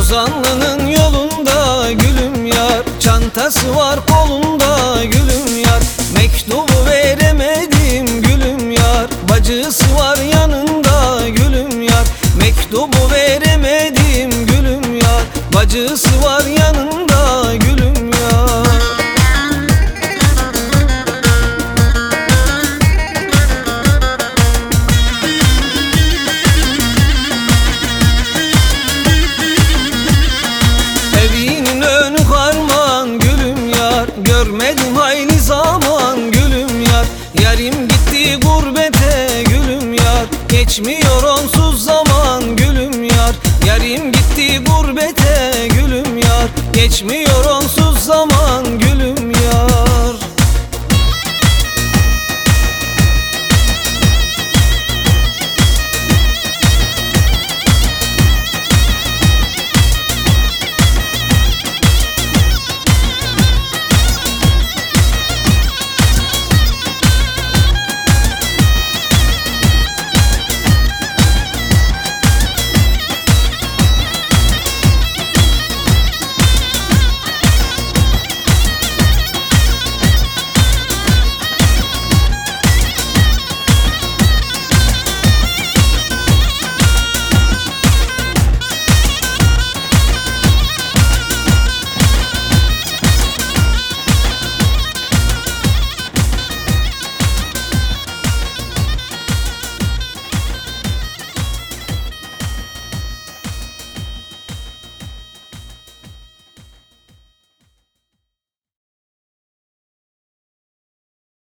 Lozanlı'nın yolunda gülüm yar, çantası var kolunda gülüm yar. Mektubu veremedim gülüm yar, bacısı var yanında gülüm yar. Mektubu veremedim gülüm yar, bacısı var yanında gülüm yar. Evinin önü harman gülüm yar, görmedim hayli zaman gülüm yar. Yarim gitti gurbete gülüm yar, geçmiyor onsuz zaman gülüm yar. Yarim gitti gurbete gülüm yar, geçmiyor onsuz